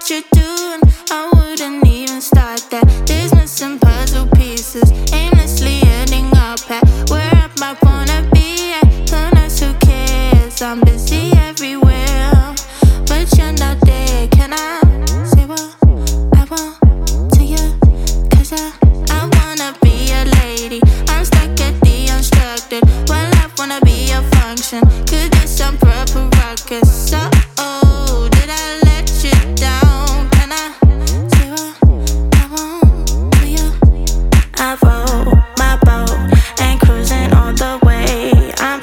what you're doing, I wouldn't even start that. There's missing puzzle pieces